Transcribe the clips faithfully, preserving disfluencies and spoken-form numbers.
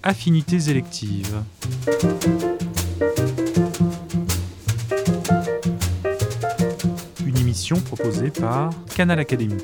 Affinités électives. Une émission proposée par Canal Académie.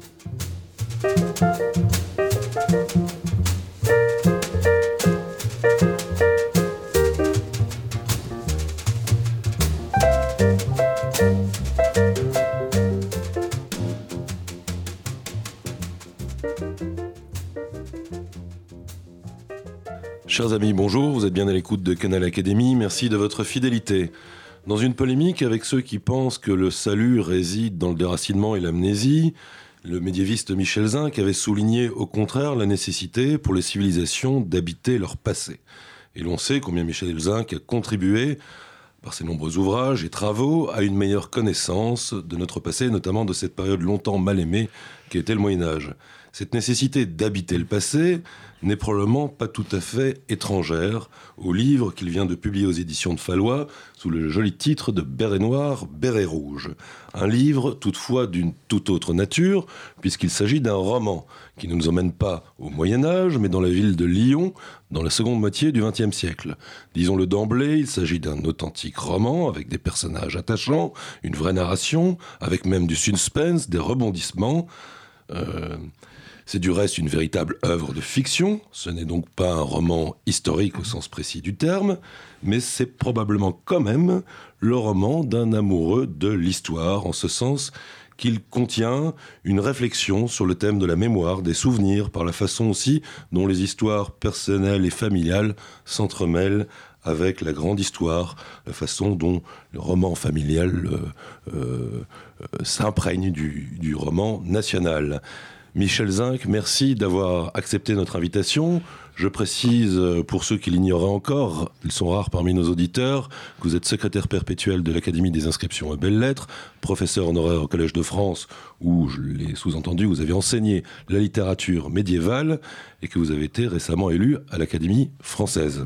Chers amis, bonjour, vous êtes bien à l'écoute de Canal Académie, merci de votre fidélité. Dans une polémique avec ceux qui pensent que le salut réside dans le déracinement et l'amnésie, le médiéviste Michel Zinc avait souligné au contraire la nécessité pour les civilisations d'habiter leur passé. Et l'on sait combien Michel Zinc a contribué, par ses nombreux ouvrages et travaux, à une meilleure connaissance de notre passé, notamment de cette période longtemps mal aimée qu'était le Moyen-Âge. Cette nécessité d'habiter le passé n'est probablement pas tout à fait étrangère au livre qu'il vient de publier aux éditions de Fallois sous le joli titre de Béret noir, béret rouge. Un livre toutefois d'une toute autre nature puisqu'il s'agit d'un roman qui ne nous emmène pas au Moyen-Âge mais dans la ville de Lyon dans la seconde moitié du vingtième siècle. Disons-le d'emblée, il s'agit d'un authentique roman avec des personnages attachants, une vraie narration, avec même du suspense, des rebondissements. Euh, C'est du reste une véritable œuvre de fiction, ce n'est donc pas un roman historique au sens précis du terme, mais c'est probablement quand même le roman d'un amoureux de l'histoire, en ce sens qu'il contient une réflexion sur le thème de la mémoire, des souvenirs, par la façon aussi dont les histoires personnelles et familiales s'entremêlent avec la grande histoire, la façon dont le roman familial euh, euh, s'imprègne du, du roman national. Michel Zinc, merci d'avoir accepté notre invitation. Je précise, pour ceux qui l'ignoraient encore, ils sont rares parmi nos auditeurs, que vous êtes secrétaire perpétuel de l'Académie des inscriptions et belles-lettres, professeur honoraire au Collège de France, où, je l'ai sous-entendu, vous avez enseigné la littérature médiévale et que vous avez été récemment élu à l'Académie française.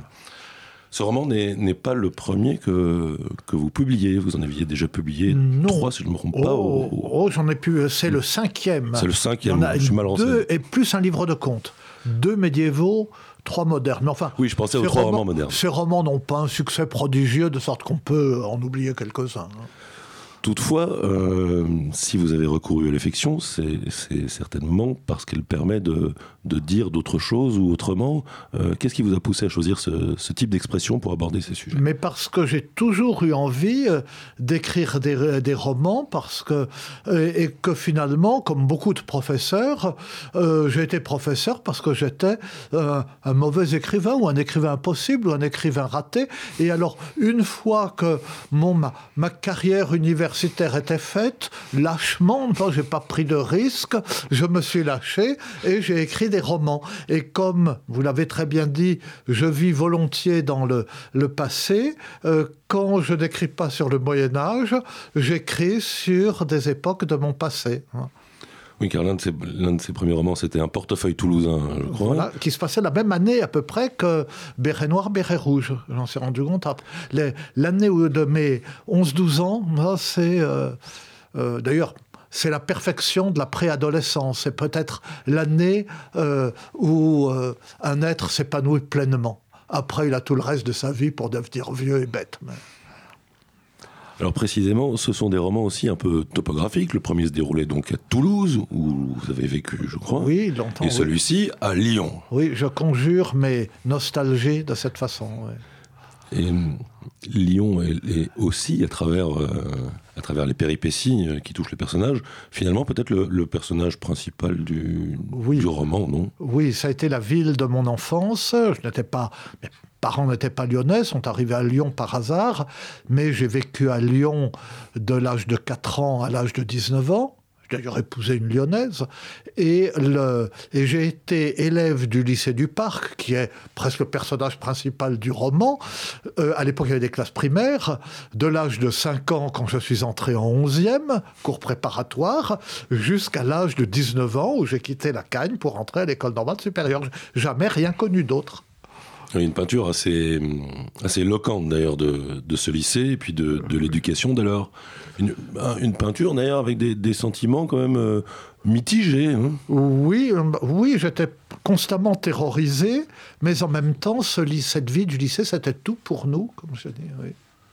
Ce roman n'est, n'est pas le premier que, que vous publiez. Vous en aviez déjà publié non. trois, si je ne me trompe oh, pas. Au... Oh, j'en ai pu. C'est le cinquième. C'est le cinquième. Je suis mal renseigné. Deux et plus un livre de contes. Deux médiévaux, trois modernes. Mais enfin, oui, je pensais aux trois romans, romans modernes. Ces romans n'ont pas un succès prodigieux, de sorte qu'on peut en oublier quelques-uns. Toutefois, euh, si vous avez recouru à l'affection, c'est, c'est certainement parce qu'elle permet de, de dire d'autres choses ou autrement. Euh, qu'est-ce qui vous a poussé à choisir ce, ce type d'expression pour aborder ces sujets ? Mais parce que j'ai toujours eu envie euh, d'écrire des, des romans, parce que, euh, et que finalement, comme beaucoup de professeurs, euh, j'ai été professeur parce que j'étais euh, un mauvais écrivain, ou un écrivain impossible, ou un écrivain raté. Et alors, une fois que mon, ma, ma carrière universitaire était faite, lâchement, non, j'ai pas pris de risque, je me suis lâché et j'ai écrit des romans. Et comme vous l'avez très bien dit, je vis volontiers dans le, le passé, euh, quand je n'écris pas sur le Moyen-Âge, j'écris sur des époques de mon passé. Oui, car l'un de, ses, l'un de ses premiers romans, c'était Un portefeuille toulousain, je crois. Voilà, qui se passait la même année à peu près que Béret noir, béret rouge. J'en suis rendu compte après. Les, l'année de mes onze douze ans, là, c'est... Euh, euh, d'ailleurs, c'est la perfection de la préadolescence. C'est peut-être l'année euh, où euh, un être s'épanouit pleinement. Après, il a tout le reste de sa vie pour devenir vieux et bête. Mais... Alors précisément, ce sont des romans aussi un peu topographiques. Le premier se déroulait donc à Toulouse, où vous avez vécu, je crois. Oui, longtemps. Et celui-ci oui. à Lyon. Oui, je conjure mes nostalgies de cette façon. Oui. Et Lyon est, est aussi, à travers, euh, à travers les péripéties qui touchent les personnages, finalement peut-être le, le personnage principal du, oui. du roman, non ? Oui, ça a été la ville de mon enfance. Je n'étais pas... Mes parents n'étaient pas lyonnais, sont arrivés à Lyon par hasard, mais j'ai vécu à Lyon de l'âge de quatre ans à l'âge de dix-neuf ans. J'ai d'ailleurs épousé une lyonnaise, et, le, et j'ai été élève du lycée du Parc, qui est presque le personnage principal du roman. Euh, à l'époque, il y avait des classes primaires, de l'âge de cinq ans, quand je suis entré en onzième, cours préparatoire, jusqu'à l'âge de dix-neuf ans, où j'ai quitté la Cagne pour entrer à l'école normale supérieure. Jamais rien connu d'autre. Une peinture assez, assez éloquente d'ailleurs de, de ce lycée et puis de, de l'éducation d'alors. Une, une peinture d'ailleurs avec des, des sentiments quand même euh, mitigés. Hein. Oui, euh, oui, j'étais constamment terrorisé, mais en même temps, ce, cette vie du lycée, c'était tout pour nous, comme je dis. Oui,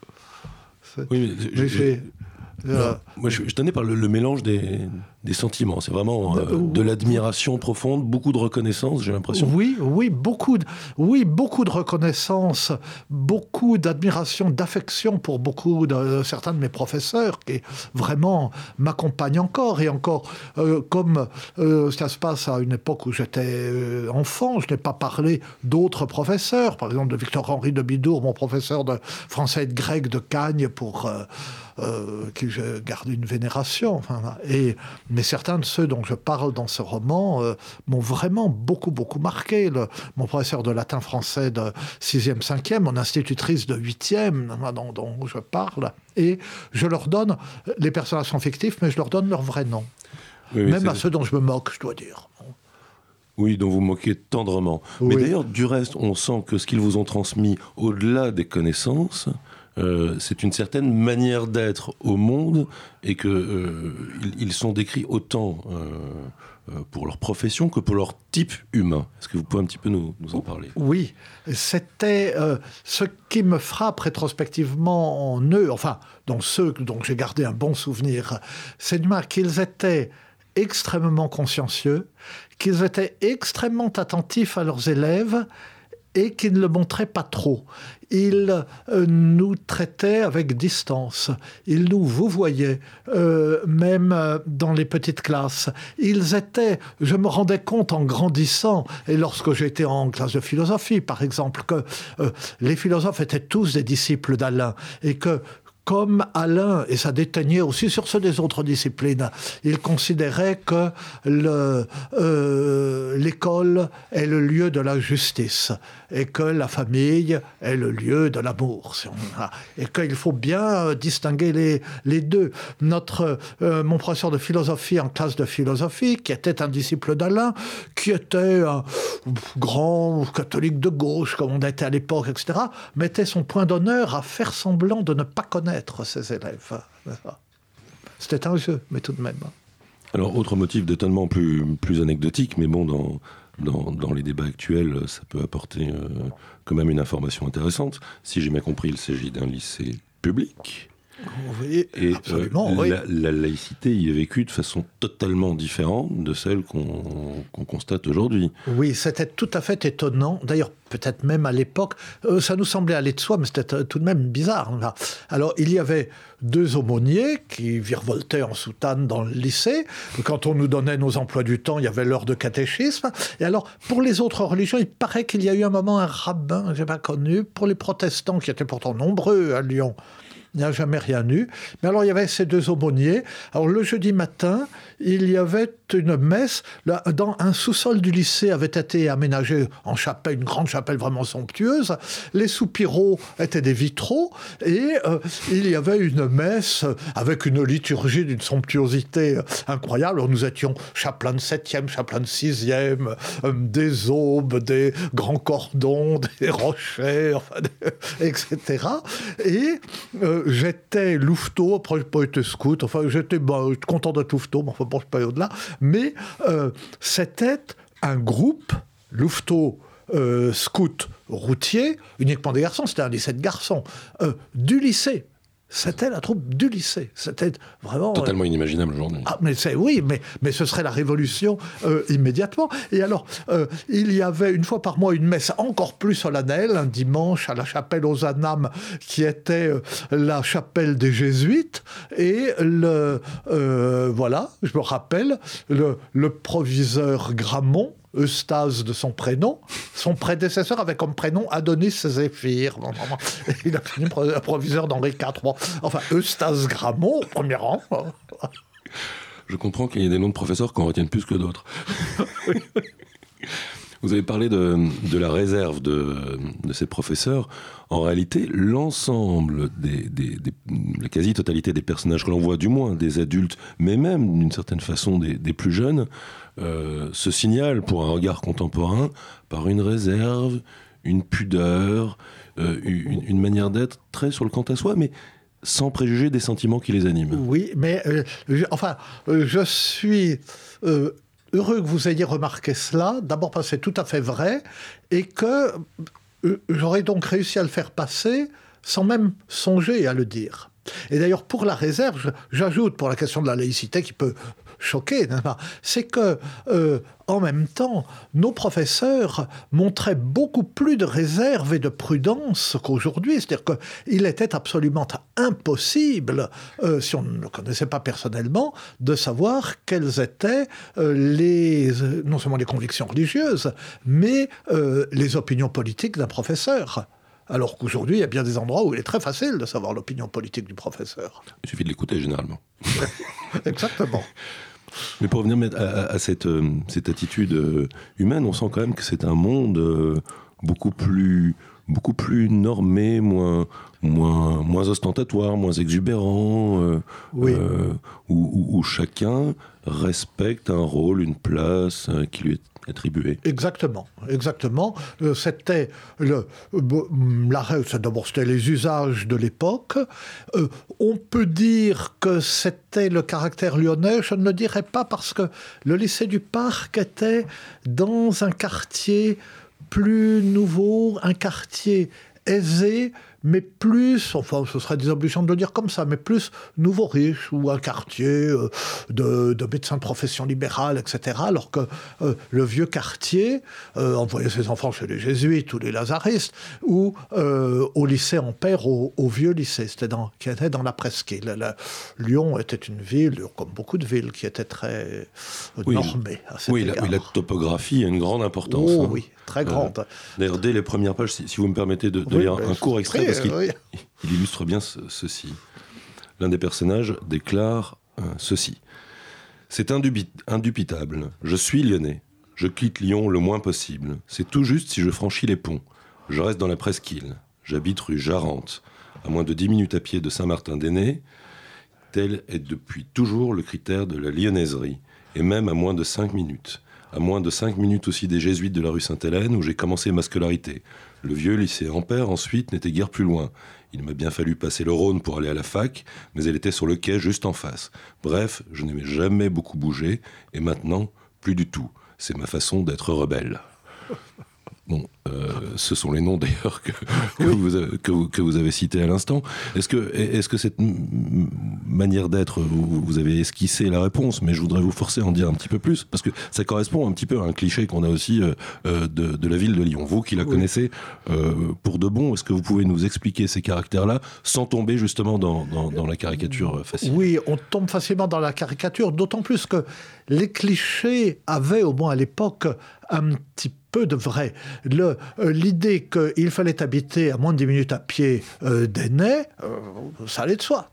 oui mais, mais j'ai... Euh, moi, je, je tenais par le, le mélange des, des sentiments. C'est vraiment euh, de l'admiration profonde, beaucoup de reconnaissance, j'ai l'impression. Oui, oui, beaucoup de, oui, beaucoup de reconnaissance, beaucoup d'admiration, d'affection pour beaucoup de certains de mes professeurs qui vraiment m'accompagnent encore et encore. Euh, comme euh, ça se passe à une époque où j'étais enfant, je n'ai pas parlé d'autres professeurs, par exemple de Victor-Henri de Bidour, mon professeur de français et de grec de Cagnes, pour euh, Euh, qui je garde une vénération. Enfin, et, mais certains de ceux dont je parle dans ce roman euh, m'ont vraiment beaucoup, beaucoup marqué. Le, mon professeur de latin-français de sixième, cinquième, mon institutrice de huitième, dont, dont je parle. Et je leur donne, les personnages sont fictifs, mais je leur donne leur vrai nom. Oui, oui, Même à ceux dont je me moque, je dois dire. Oui, dont vous moquez tendrement. Oui. Mais d'ailleurs, du reste, on sent que ce qu'ils vous ont transmis, au-delà des connaissances, euh, c'est une certaine manière d'être au monde et qu'ils euh, ils sont décrits autant euh, pour leur profession que pour leur type humain. Est-ce que vous pouvez un petit peu nous, nous en parler ? Oui, c'était euh, ce qui me frappe rétrospectivement en eux, enfin, dans ceux dont j'ai gardé un bon souvenir, c'est du moins qu'ils étaient extrêmement consciencieux, qu'ils étaient extrêmement attentifs à leurs élèves et qu'ils ne le montraient pas trop. Ils euh, nous traitaient avec distance. Ils nous vouvoyaient, euh, même euh, dans les petites classes. Ils étaient, je me rendais compte en grandissant, et lorsque j'étais en classe de philosophie, par exemple, que euh, les philosophes étaient tous des disciples d'Alain, et que comme Alain, et ça déteignait aussi sur ceux des autres disciplines, il considérait que le, euh, l'école est le lieu de la justice et que la famille est le lieu de l'amour. Si on a, et qu'il faut bien distinguer les, les deux. Notre, euh, mon professeur de philosophie en classe de philosophie, qui était un disciple d'Alain, qui était un grand catholique de gauche, comme on était à l'époque, et cetera, mettait son point d'honneur à faire semblant de ne pas connaître ses élèves. C'était un jeu, mais tout de même. Alors, autre motif d'étonnement plus, plus anecdotique, mais bon, dans, dans, dans les débats actuels, ça peut apporter euh, quand même une information intéressante. Si j'ai bien compris, il s'agit d'un lycée public. Oui, et absolument, euh, oui. la, la laïcité y est vécue de façon totalement différente de celle qu'on, qu'on constate aujourd'hui. Oui, c'était tout à fait étonnant. D'ailleurs, peut-être même à l'époque, euh, ça nous semblait aller de soi, mais c'était tout de même bizarre. Là. Alors, il y avait deux aumôniers qui virevoltaient en soutane dans le lycée. Quand on nous donnait nos emplois du temps, il y avait l'heure de catéchisme. Et alors, pour les autres religions, il paraît qu'il y a eu un moment un rabbin, que je n'ai pas connu, pour les protestants, qui étaient pourtant nombreux à Lyon. Il n'y a jamais rien eu. Mais alors, il y avait ces deux aumôniers. Alors, le jeudi matin, il y avait une messe. Là, dans un sous-sol du lycée avait été aménagé en chapelle, une grande chapelle vraiment somptueuse. Les soupiraux étaient des vitraux. Et euh, il y avait une messe avec une liturgie d'une somptuosité incroyable. Alors, nous étions chapelain de septième, chapelain de sixième, euh, des aubes, des grands cordons, des rochers, enfin, des, et cetera. Et... Euh, j'étais louveteau, après j'ai pas été scout, enfin j'étais bah, content d'être louveteau, mais enfin bon, je suis pas au-delà, mais euh, c'était un groupe louveteau, euh, scout, routier, uniquement des garçons, c'était un lycée de garçons, euh, du lycée. C'était la troupe du lycée. C'était vraiment... Totalement euh... inimaginable aujourd'hui. Ah, mais c'est, oui, mais, mais ce serait la révolution euh, immédiatement. Et alors, euh, il y avait une fois par mois une messe encore plus solennelle, un dimanche à la chapelle aux Anames, qui était euh, la chapelle des Jésuites. Et le, euh, voilà, je me rappelle, le, le proviseur Gramont, Eustace de son prénom, son prédécesseur avait comme prénom Adonis Zéphyr. Il a fini proviseur d'Henri quatre. Bon. Enfin, Eustace Gramont, au premier rang. Je comprends qu'il y ait des noms de professeurs qu'on retienne plus que d'autres. Vous avez parlé de, de la réserve de, de ces professeurs. En réalité, l'ensemble, des, des, des, la quasi-totalité des personnages que l'on voit, du moins des adultes, mais même d'une certaine façon des, des plus jeunes, euh, se signalent pour un regard contemporain par une réserve, une pudeur, euh, une, une manière d'être très sur le quant à soi, mais sans préjuger des sentiments qui les animent. Oui, mais euh, je, enfin, euh, je suis euh, heureux que vous ayez remarqué cela, d'abord parce que c'est tout à fait vrai, et que euh, j'aurais donc réussi à le faire passer sans même songer à le dire. Et d'ailleurs, pour la réserve, j'ajoute, pour la question de la laïcité qui peut choquer, c'est que, euh, en même temps, nos professeurs montraient beaucoup plus de réserve et de prudence qu'aujourd'hui. C'est-à-dire qu'il était absolument impossible, euh, si on ne le connaissait pas personnellement, de savoir quelles étaient euh, les, non seulement les convictions religieuses, mais euh, les opinions politiques d'un professeur. Alors qu'aujourd'hui, il y a bien des endroits où il est très facile de savoir l'opinion politique du professeur. Il suffit de l'écouter, généralement. Exactement. Mais pour revenir à, à, à cette, euh, cette attitude euh, humaine, on sent quand même que c'est un monde euh, beaucoup plus, beaucoup plus normé, moins, moins, moins ostentatoire, moins exubérant, euh, oui. euh, où, où, où chacun respecte un rôle, une place euh, qui lui est attribué. Exactement, exactement. Euh, c'était le, euh, l'arrêt, d'abord c'était les usages de l'époque. Euh, on peut dire que c'était le caractère lyonnais, je ne le dirais pas parce que le lycée du Parc était dans un quartier plus nouveau, un quartier aisé, mais plus, enfin ce serait désobligeant de le dire comme ça, mais plus nouveau riche, ou un quartier euh, de, de médecins de profession libérale, et cetera. Alors que euh, le vieux quartier euh, envoyait ses enfants chez les jésuites ou les lazaristes, ou euh, au lycée Ampère, au, au vieux lycée, c'était dans, qui était dans la presqu'île. La, Lyon était une ville, comme beaucoup de villes, qui était très euh, oui, normée à cet oui, égard. La, oui, la topographie a une grande importance. Oh hein. oui, très grande. Euh, d'ailleurs, dès les premières pages, si, si vous me permettez de, de oui, lire un, un court extrait, parce qu'il oui. il illustre bien ce, ceci. L'un des personnages déclare euh, ceci. « C'est indubi- indubitable. Je suis lyonnais. Je quitte Lyon le moins possible. C'est tout juste si je franchis les ponts. Je reste dans la presqu'île. J'habite rue Jarente, à moins de dix minutes à pied de Saint-Martin-d'Ainay. Tel est depuis toujours le critère de la lyonnaiserie, et même à moins de cinq minutes. À moins de cinq minutes aussi des jésuites de la rue Sainte-Hélène, où j'ai commencé ma scolarité. Le vieux lycée Ampère, ensuite, n'était guère plus loin. Il m'a bien fallu passer le Rhône pour aller à la fac, mais elle était sur le quai juste en face. Bref, je n'ai jamais beaucoup bougé, et maintenant, plus du tout. C'est ma façon d'être rebelle. » Bon, euh, ce sont les noms d'ailleurs que, que, oui. vous, avez, que, vous, que vous avez cités à l'instant. Est-ce que, est-ce que cette m- manière d'être, vous, vous avez esquissé la réponse, mais je voudrais vous forcer à en dire un petit peu plus, parce que ça correspond un petit peu à un cliché qu'on a aussi euh, de, de la ville de Lyon. Vous qui la oui. connaissez euh, pour de bon, est-ce que vous pouvez nous expliquer ces caractères-là sans tomber justement dans, dans, dans la caricature facile ? Oui, on tombe facilement dans la caricature, d'autant plus que les clichés avaient, au moins à l'époque, un petit peu peu de vrai. Le, euh, l'idée qu'il fallait habiter à moins de dix minutes à pied euh, d'Ainay, euh, ça allait de soi.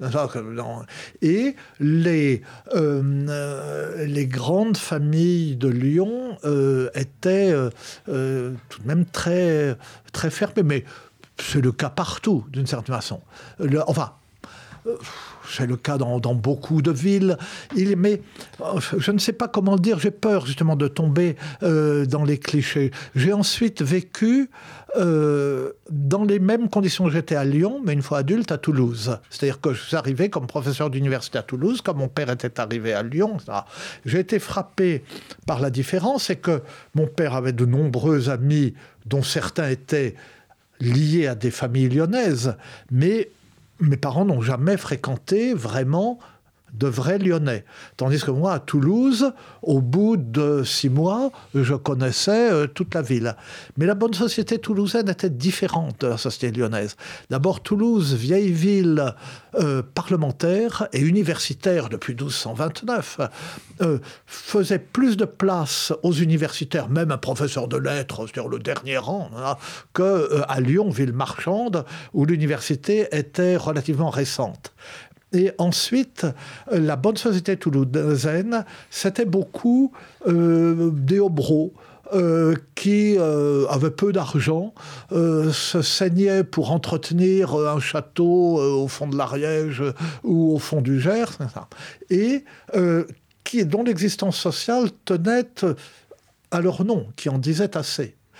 Et les, euh, euh, les grandes familles de Lyon euh, étaient euh, euh, tout de même très, très fermées. Mais c'est le cas partout, d'une certaine façon. Le, enfin... Euh, c'est le cas dans, dans beaucoup de villes. Il, mais je ne sais pas comment le dire. J'ai peur justement de tomber euh, dans les clichés. J'ai ensuite vécu euh, dans les mêmes conditions que j'étais à Lyon, mais une fois adulte à Toulouse. C'est-à-dire que je suis arrivé comme professeur d'université à Toulouse, comme mon père était arrivé à Lyon. J'ai été frappé par la différence, c'est que mon père avait de nombreux amis, dont certains étaient liés à des familles lyonnaises, mais mes parents n'ont jamais fréquenté vraiment de vrais Lyonnais. Tandis que moi, à Toulouse, au bout de six mois, je connaissais euh, toute la ville. Mais la bonne société toulousaine était différente de la société lyonnaise. D'abord, Toulouse, vieille ville euh, parlementaire et universitaire depuis douze cent vingt-neuf, euh, faisait plus de place aux universitaires, même un professeur de lettres, c'est-à-dire le dernier rang, hein, qu'à euh, Lyon, ville marchande, où l'université était relativement récente. Et ensuite, la bonne société toulousaine, c'était beaucoup euh, des hobereaux euh, qui euh, avaient peu d'argent, euh, se saignaient pour entretenir un château euh, au fond de l'Ariège ou au fond du Gers, et euh, qui, dont l'existence sociale tenait à leur nom, qui en disait assez.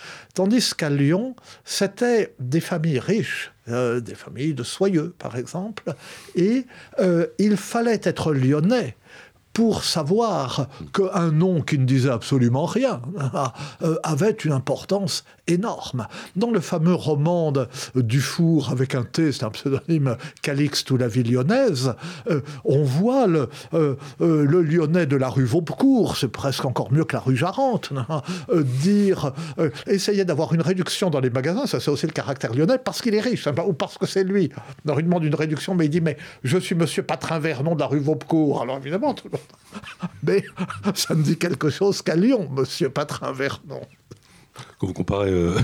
Tandis qu'à Lyon, c'était des familles riches, euh, des familles de soyeux, par exemple, et euh, il fallait être lyonnais pour savoir qu'un nom qui ne disait absolument rien euh, avait une importance énorme. Dans le fameux roman de Dufour, avec un T, c'est un pseudonyme, Calixte ou la vie lyonnaise, euh, on voit le, euh, euh, le Lyonnais de la rue Vaubecourt, c'est presque encore mieux que la rue Jarente, euh, dire, euh, essayer d'avoir une réduction dans les magasins, ça c'est aussi le caractère lyonnais, parce qu'il est riche, hein, ou parce que c'est lui. Alors il demande une réduction, mais il dit, mais je suis monsieur Patrin Vernon de la rue Vaubecourt. Alors évidemment, tout le monde... Mais ça me dit quelque chose qu'à Lyon, monsieur Patrin Vernon. Quand vous comparez euh,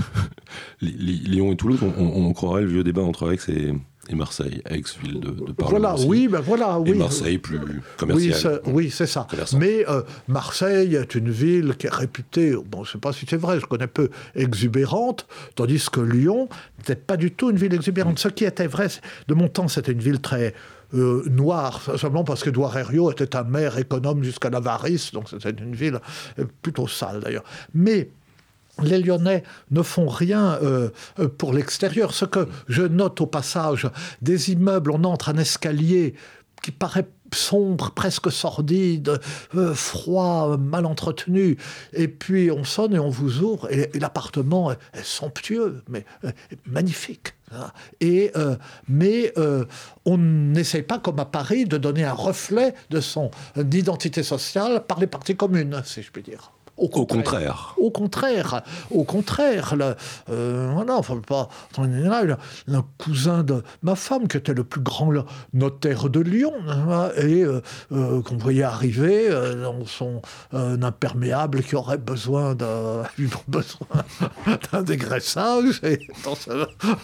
Lyon et Toulouse, on, on, on croirait le vieux débat entre Aix et, et Marseille. Aix, ville de, de parlement. Voilà, oui, ben voilà, oui. Et Marseille, plus commercial. Oui, c'est, oui, c'est ça. Mais euh, Marseille est une ville qui est réputée, bon, je ne sais pas si c'est vrai, je connais peu, exubérante, tandis que Lyon n'était pas du tout une ville exubérante. Ce qui était vrai, de mon temps, c'était une ville très... Euh, noir, simplement parce qu'Édouard Herriot était un maire économe jusqu'à l'avarice, donc c'était une ville plutôt sale d'ailleurs. Mais les Lyonnais ne font rien euh, pour l'extérieur. Ce que je note au passage, des immeubles, on entre un escalier qui paraît sombre, presque sordide, euh, froid, mal entretenu, et puis on sonne et on vous ouvre, et, et l'appartement est, est somptueux, mais euh, magnifique. Hein. Et, euh, mais euh, on n'essaye pas, comme à Paris, de donner un reflet de son identité sociale par les parties communes, si je puis dire. Au contraire. Au contraire. Au contraire. Le, euh, voilà, enfin, pas, là, un cousin de ma femme, qui était le plus grand notaire de Lyon, hein, et euh, euh, qu'on voyait arriver euh, dans son euh, imperméable qui aurait besoin d'un, besoin d'un dégraissage, et dans sa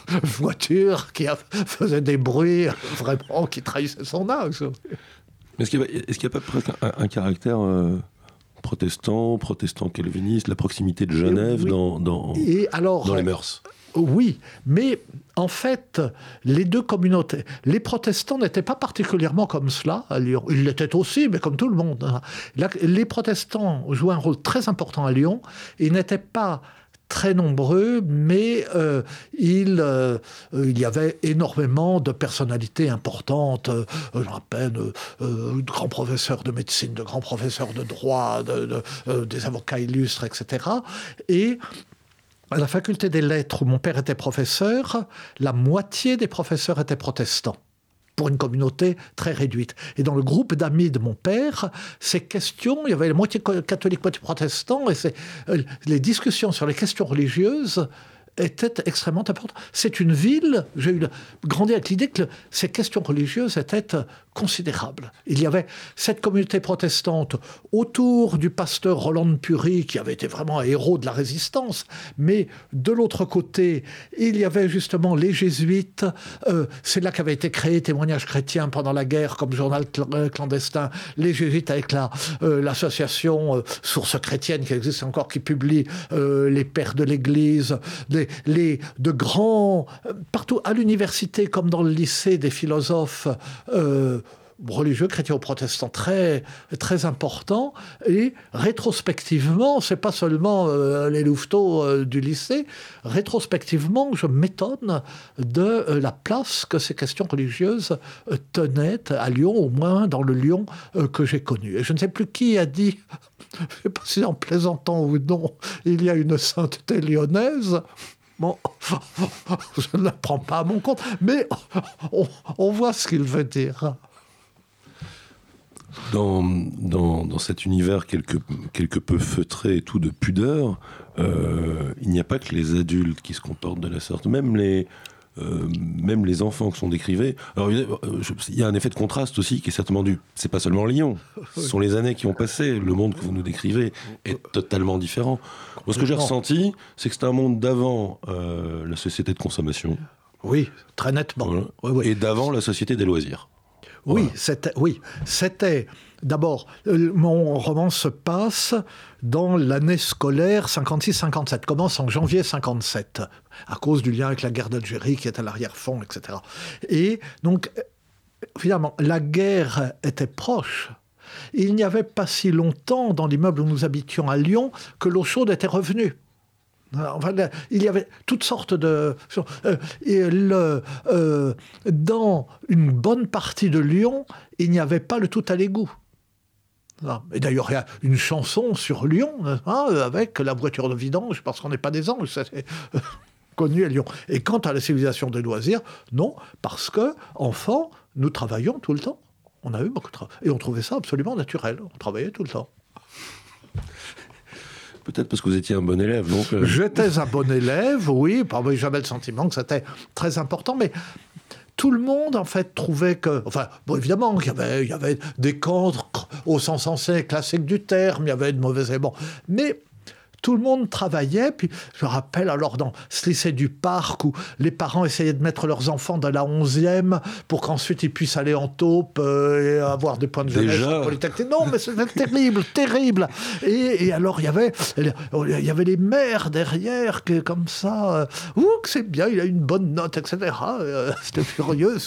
voiture qui a, faisait des bruits vraiment qui trahissaient son âge. Est-ce qu'il n'y a, est-ce qu'il y a pas presque un, un caractère... Euh... protestants, protestants calvinistes, la proximité de Genève oui. dans, dans, et alors, dans les mœurs. Oui, mais en fait, les deux communautés, les protestants n'étaient pas particulièrement comme cela à Lyon. Ils l'étaient aussi, mais comme tout le monde. Les protestants jouaient un rôle très important à Lyon. Ils n'étaient pas très nombreux, mais euh, il, euh, il y avait énormément de personnalités importantes, euh, je me rappelle, euh, de grands professeurs de médecine, de grands professeurs de droit, de, de, euh, des avocats illustres, et cetera. Et à la faculté des lettres, où mon père était professeur, la moitié des professeurs étaient protestants, pour une communauté très réduite. Et dans le groupe d'amis de mon père, ces questions, il y avait la moitié catholique, moitié protestant, et c'est, euh, les discussions sur les questions religieuses étaient extrêmement importantes. C'est une ville, j'ai eu grandi avec l'idée que le, ces questions religieuses étaient considérables. Il y avait cette communauté protestante autour du pasteur Roland de Pury, qui avait été vraiment un héros de la résistance, mais de l'autre côté, il y avait justement les jésuites, euh, c'est là qu'avait été créé Témoignage chrétien pendant la guerre comme journal clandestin, les jésuites avec la, euh, l'association euh, Source chrétienne qui existe encore, qui publie euh, les pères de l'Église, les, les, de grands, euh, partout à l'université comme dans le lycée, des philosophes euh, religieux, chrétiens ou protestants, très, très importants. Et rétrospectivement, c'est pas seulement euh, les louveteaux euh, du lycée, rétrospectivement, je m'étonne de euh, la place que ces questions religieuses euh, tenaient à Lyon, au moins dans le Lyon euh, que j'ai connu. Et je ne sais plus qui a dit, je ne sais pas si en plaisantant ou non, il y a une sainteté lyonnaise. Bon, je ne la prends pas à mon compte, mais on, on voit ce qu'il veut dire. Dans, dans, dans cet univers quelque, quelque peu feutré et tout de pudeur, euh, il n'y a pas que les adultes qui se comportent de la sorte. Même les, euh, même les enfants qui sont décrivés. Alors, il y a un effet de contraste aussi qui est certainement dû. C'est pas seulement Lyon. Ce sont les années qui ont passé. Le monde que vous nous décrivez est totalement différent. Moi, ce que j'ai ressenti, c'est que c'est un monde d'avant euh, la société de consommation. Oui, très nettement. Voilà. Oui, oui. Et d'avant la société des loisirs. Oui, voilà. c'était, oui, c'était... D'abord, euh, mon roman se passe dans l'année scolaire cinquante-six cinquante-sept, commence en janvier cinquante-sept, à cause du lien avec la guerre d'Algérie qui est à l'arrière-fond, et cetera. Et donc, finalement, la guerre était proche. Il n'y avait pas si longtemps, dans l'immeuble où nous habitions à Lyon, que l'eau chaude était revenue. Enfin, il y avait toutes sortes de... Euh, et le, euh, dans une bonne partie de Lyon, il n'y avait pas le tout à l'égout. Et d'ailleurs, il y a une chanson sur Lyon, hein, avec la voiture de vidange, parce qu'on n'est pas des anges, c'est connu à Lyon. Et quant à la civilisation des loisirs, non, parce que, enfants, nous travaillions tout le temps. On a eu beaucoup de travail. Et on trouvait ça absolument naturel. On travaillait tout le temps. Peut-être parce que vous étiez un bon élève, donc... Euh... J'étais un bon élève, oui. J'avais le sentiment que c'était très important, mais tout le monde, en fait, trouvait que... Enfin, bon, évidemment, il y avait, il y avait des cancres au sens ancien classique du terme, il y avait de mauvais éléments. Mais... tout le monde travaillait, puis je me rappelle alors dans ce lycée du Parc où les parents essayaient de mettre leurs enfants dans la onzième pour qu'ensuite ils puissent aller en taupe euh, et avoir des points de jeunesse Déjà polytechnique. Non, mais c'était terrible, terrible. Et, et alors il y avait, il y avait les mères derrière que comme ça, euh, ouh que c'est bien, il a une bonne note, et cetera. Euh, c'était furieux.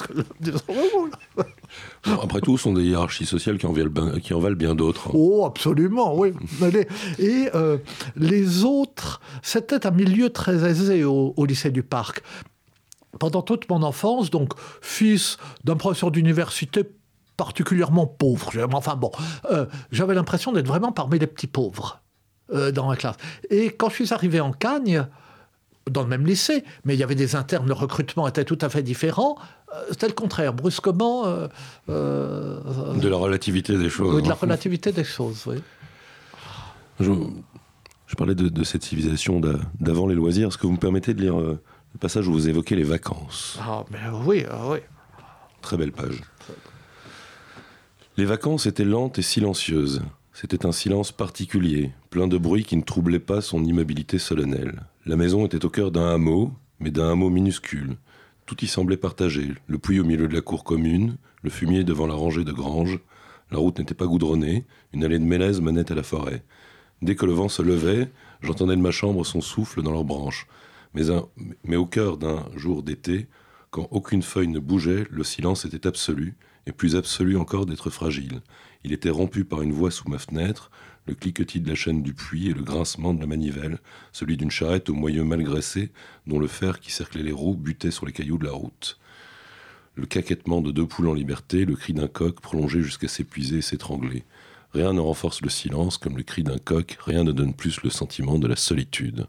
Bon, après tout, ce sont des hiérarchies sociales qui en valent, qui en valent bien d'autres. Oh, absolument, oui. Et euh, les autres, c'était un milieu très aisé au, au lycée du Parc. Pendant toute mon enfance, donc fils d'un professeur d'université particulièrement pauvre, enfin bon, euh, j'avais l'impression d'être vraiment parmi les petits pauvres euh, dans la classe. Et quand je suis arrivé en Cagne, dans le même lycée, mais il y avait des internes, le recrutement était tout à fait différent. Euh, c'était le contraire, brusquement... Euh, euh, de la relativité des choses. Oui, de la relativité des choses, oui. Je, je parlais de, de cette civilisation d'avant les loisirs. Est-ce que vous me permettez de lire euh, le passage où vous évoquez les vacances? Ah, mais oui, ah, oui. Très belle page. Les vacances étaient lentes et silencieuses. C'était un silence particulier, plein de bruit qui ne troublait pas son immobilité solennelle. La maison était au cœur d'un hameau, mais d'un hameau minuscule. Tout y semblait partagé, le puits au milieu de la cour commune, le fumier devant la rangée de granges. La route n'était pas goudronnée, une allée de mélèzes menait à la forêt. Dès que le vent se levait, j'entendais de ma chambre son souffle dans leurs branches. Mais, un, mais au cœur d'un jour d'été, quand aucune feuille ne bougeait, le silence était absolu, et plus absolu encore d'être fragile. Il était rompu par une voix sous ma fenêtre, le cliquetis de la chaîne du puits et le grincement de la manivelle, celui d'une charrette au moyeu mal graissé, dont le fer qui cerclait les roues butait sur les cailloux de la route. Le caquettement de deux poules en liberté, le cri d'un coq prolongé jusqu'à s'épuiser et s'étrangler. Rien ne renforce le silence comme le cri d'un coq, rien ne donne plus le sentiment de la solitude.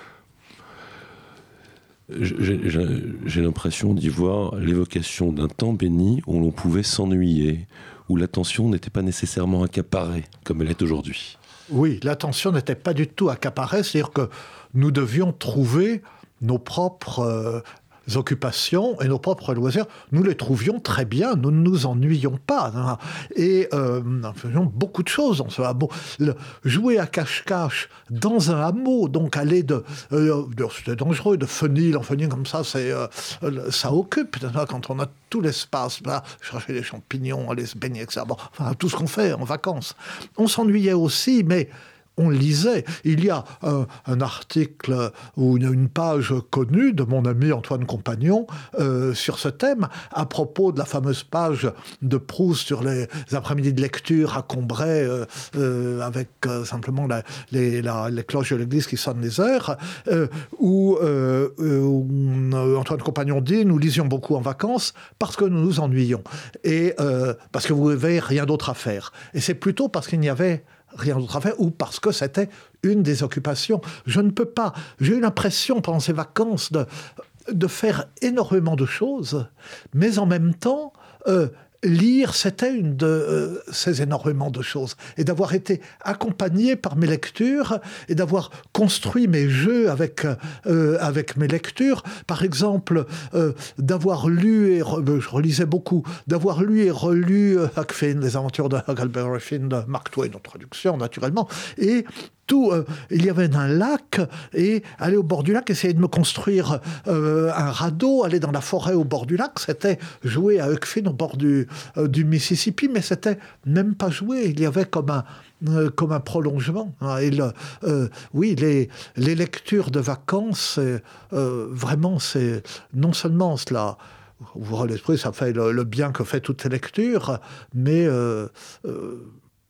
J'ai, j'ai, j'ai l'impression d'y voir l'évocation d'un temps béni où l'on pouvait s'ennuyer, où l'attention n'était pas nécessairement accaparée, comme elle est aujourd'hui. Oui, l'attention n'était pas du tout accaparée, c'est-à-dire que nous devions trouver nos propres euh, occupations et nos propres loisirs. Nous les trouvions très bien, nous ne nous ennuyions pas. Hein. Et euh, nous faisions beaucoup de choses dans ce hameau. Le, jouer à cache-cache dans un hameau, donc aller de... Euh, c'était dangereux, de fenil en fenil comme ça, c'est, euh, ça occupe. Quand on a tout l'espace, là, chercher des champignons, aller se baigner, et cetera. Bon, enfin, tout ce qu'on fait en vacances. On s'ennuyait aussi, mais... on lisait. Il y a un, un article ou une, une page connue de mon ami Antoine Compagnon euh, sur ce thème, à propos de la fameuse page de Proust sur les après-midi de lecture à Combray, euh, euh, avec euh, simplement la, les, la, les cloches de l'église qui sonnent les heures, euh, où, euh, où Antoine Compagnon dit « Nous lisions beaucoup en vacances parce que nous nous ennuyions, et euh, parce que vous n'avez rien d'autre à faire. » Et c'est plutôt parce qu'il n'y avait rien d'autre à faire, ou parce que c'était une des occupations. Je ne peux pas... J'ai eu l'impression, pendant ces vacances, de, de faire énormément de choses, mais en même temps, euh, lire, c'était une de euh, ces énormément de choses. Et d'avoir été accompagné par mes lectures, et d'avoir construit mes jeux avec, euh, avec mes lectures. Par exemple, euh, d'avoir lu, et re, je relisais beaucoup, d'avoir lu et relu euh, Huck Finn, les aventures de Huckleberry Finn, de Mark Twain, en traduction, naturellement, et tout, euh, il y avait un lac, et aller au bord du lac, essayer de me construire euh, un radeau, aller dans la forêt au bord du lac, c'était jouer à Huck Finn au bord du, euh, du Mississippi, mais c'était même pas jouer, il y avait comme un, euh, comme un prolongement. Hein, et le, euh, oui, les, les lectures de vacances, c'est, euh, vraiment, c'est non seulement cela... Ouvrir l'esprit, ça fait le, le bien que fait toute lecture, mais... Euh, euh,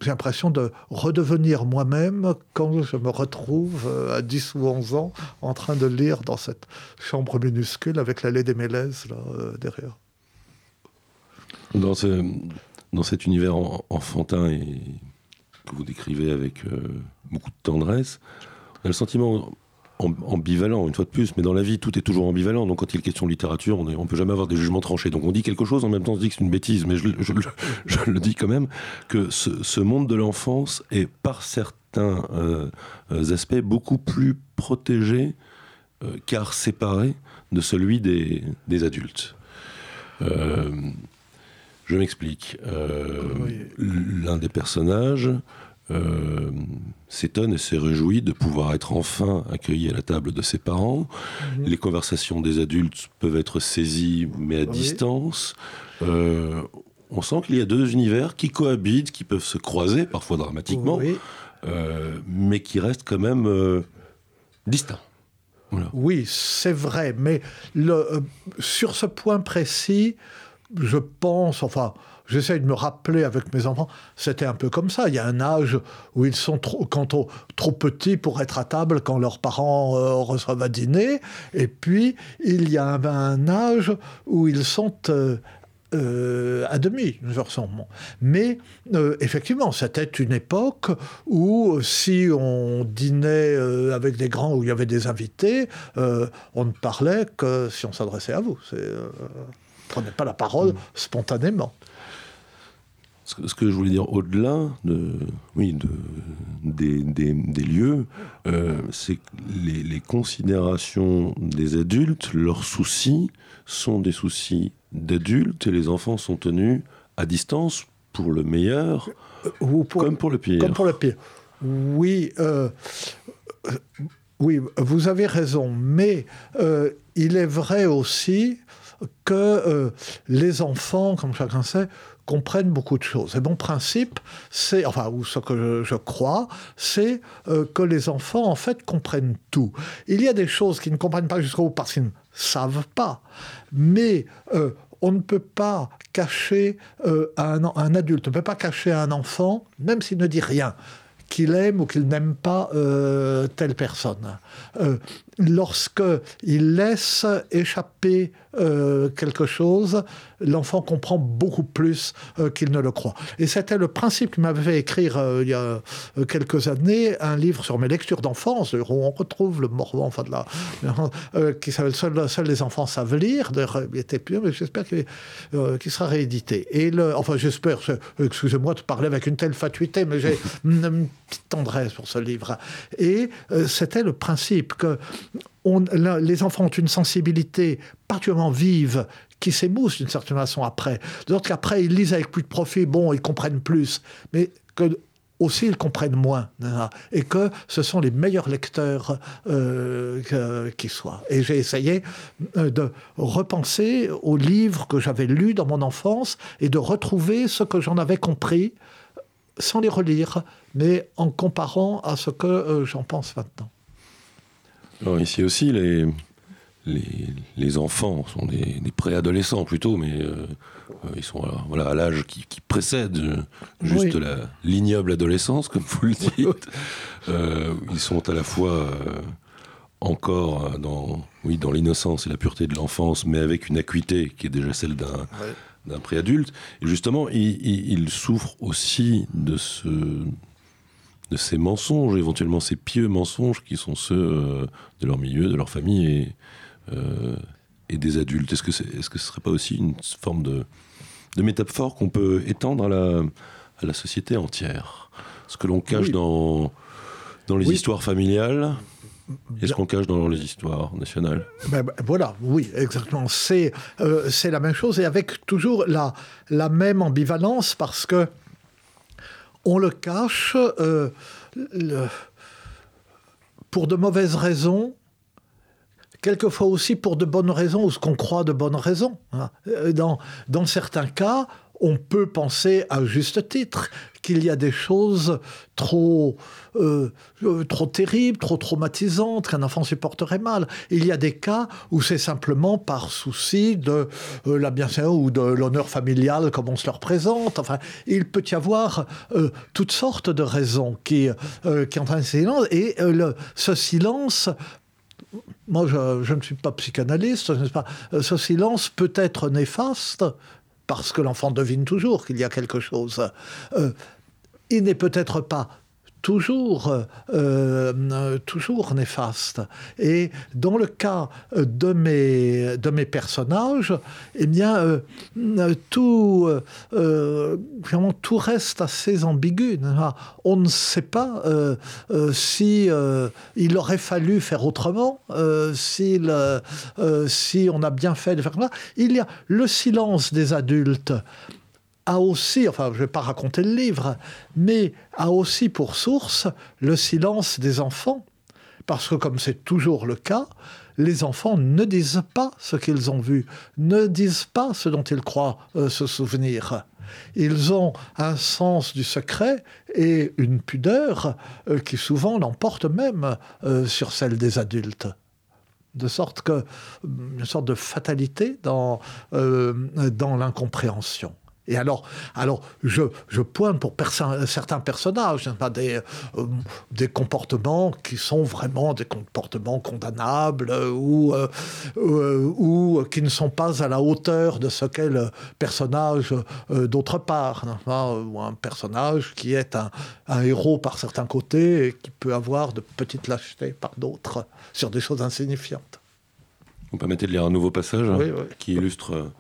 j'ai l'impression de redevenir moi-même quand je me retrouve à dix ou onze ans en train de lire dans cette chambre minuscule avec l'allée des Mélèzes là, euh, derrière. Dans, ce, dans cet univers en, enfantin et que vous décrivez avec euh, beaucoup de tendresse, on a le sentiment ambivalent, une fois de plus, mais dans la vie, tout est toujours ambivalent. Donc, quand il est question de littérature, on ne peut jamais avoir des jugements tranchés. Donc, on dit quelque chose, en même temps, on se dit que c'est une bêtise, mais je, je, je, je le dis quand même, que ce, ce monde de l'enfance est, par certains euh, aspects, beaucoup plus protégé, euh, car séparé de celui des, des adultes. Euh, je m'explique. Euh, oui. L'un des personnages Euh, s'étonne et se réjouit de pouvoir être enfin accueilli à la table de ses parents. Mmh. Les conversations des adultes peuvent être saisies, mais à oui. distance. Euh, on sent qu'il y a deux univers qui cohabitent, qui peuvent se croiser, parfois dramatiquement, oui. euh, mais qui restent quand même euh, distincts. Voilà. Oui, c'est vrai, mais le, euh, sur ce point précis, je pense, enfin... J'essaie de me rappeler avec mes enfants, c'était un peu comme ça. Il y a un âge où ils sont trop, quand on, trop petits pour être à table quand leurs parents euh, reçoivent à dîner. Et puis, il y a un, un âge où ils sont euh, euh, à demi, je ressemble. Mais euh, effectivement, c'était une époque où si on dînait euh, avec des grands, où il y avait des invités, euh, on ne parlait que si on s'adressait à vous. C'est, euh, on ne prenait pas la parole mmh. spontanément. Ce que, ce que je voulais dire au-delà de, oui, de, des, des, des lieux, euh, c'est que les, les considérations des adultes, leurs soucis sont des soucis d'adultes et les enfants sont tenus à distance pour le meilleur Ou pour, comme pour le pire. Comme pour le pire. Oui, euh, oui, vous avez raison, mais euh, il est vrai aussi que euh, les enfants, comme chacun sait, comprennent beaucoup de choses. Et mon principe, c'est, enfin, ou ce que je, je crois, c'est euh, que les enfants, en fait, comprennent tout. Il y a des choses qu'ils ne comprennent pas jusqu'au bout parce qu'ils ne savent pas. Mais euh, on ne peut pas cacher euh, à un, un adulte, on ne peut pas cacher à un enfant, même s'il ne dit rien, qu'il aime ou qu'il n'aime pas euh, telle personne. Euh, lorsqu'il laisse échapper euh, quelque chose, l'enfant comprend beaucoup plus euh, qu'il ne le croit. Et c'était le principe qui m'avait fait écrire euh, il y a euh, quelques années un livre sur mes lectures d'enfance, où on retrouve le Morvan, enfin de la, euh, qui s'appelle Seuls seul les enfants savent lire. D'ailleurs, il était plus, mais j'espère qu'il, euh, qu'il sera réédité. Et le, enfin, j'espère, excusez-moi de parler avec une telle fatuité, mais j'ai une, une petite tendresse pour ce livre. Et euh, c'était le principe que on, la, les enfants ont une sensibilité particulièrement vive qui s'émousse d'une certaine façon après. D'autres qu'après, ils lisent avec plus de profit, bon, ils comprennent plus, mais que aussi ils comprennent moins, et que ce sont les meilleurs lecteurs euh, que, qui soient. Et j'ai essayé de repenser aux livres que j'avais lus dans mon enfance et de retrouver ce que j'en avais compris sans les relire, mais en comparant à ce que euh, j'en pense maintenant. Alors ici aussi, les, les, les enfants sont des, des préadolescents plutôt, mais euh, ils sont voilà, voilà, à l'âge qui, qui précède juste oui. la, l'ignoble adolescence, comme vous le dites. euh, ils sont à la fois euh, encore dans, oui, dans l'innocence et la pureté de l'enfance, mais avec une acuité qui est déjà celle d'un, ouais. d'un préadulte. Et justement, ils, ils, ils souffrent aussi de ce... de ces mensonges, éventuellement ces pieux mensonges qui sont ceux euh, de leur milieu, de leur famille et, euh, et des adultes. Est-ce que, c'est, est-ce que ce ne serait pas aussi une forme de, de métaphore qu'on peut étendre à la, à la société entière ? Ce que l'on cache oui. dans, dans les oui. histoires familiales, est-ce qu'on cache dans les histoires nationales ? ben, ben, Voilà, oui, exactement. C'est, euh, c'est la même chose et avec toujours la, la même ambivalence parce que on le cache euh, le, pour de mauvaises raisons quelquefois aussi pour de bonnes raisons, ou ce qu'on croit de bonnes raisons. Hein. Dans, dans certains cas, on peut penser à juste titre qu'il y a des choses trop, euh, trop terribles, trop traumatisantes, qu'un enfant supporterait mal. Il y a des cas où c'est simplement par souci de euh, la bienséance ou de l'honneur familial comme on se le représente. Enfin, il peut y avoir euh, toutes sortes de raisons qui, euh, qui entraînent ce silence. Et euh, le, ce silence... Moi, je, je ne suis pas psychanalyste, n'est-ce pas ? Ce silence peut être néfaste, parce que l'enfant devine toujours qu'il y a quelque chose. Euh, il n'est peut-être pas toujours, euh, toujours néfaste. Et dans le cas de mes, de mes personnages, eh bien, euh, tout, euh, vraiment, tout reste assez ambigu. On ne sait pas euh, euh, si euh, il aurait fallu faire autrement, euh, si, euh, si on a bien fait de faire comme ça. Il y a le silence des adultes a aussi, enfin je ne vais pas raconter le livre, mais a aussi pour source le silence des enfants. Parce que comme c'est toujours le cas, les enfants ne disent pas ce qu'ils ont vu, ne disent pas ce dont ils croient euh, se souvenir. Ils ont un sens du secret et une pudeur euh, qui souvent l'emporte même euh, sur celle des adultes. De sorte que, une sorte de fatalité dans, euh, dans l'incompréhension. Et alors, alors je, je pointe pour perso- certains personnages pas des, euh, des comportements qui sont vraiment des comportements condamnables euh, ou, euh, euh, ou qui ne sont pas à la hauteur de ce qu'est le personnage euh, d'autre part. Pas, ou un personnage qui est un, un héros par certains côtés et qui peut avoir de petites lâchetés par d'autres sur des choses insignifiantes. Vous permettez de lire un nouveau passage oui, hein, oui. qui illustre... Euh...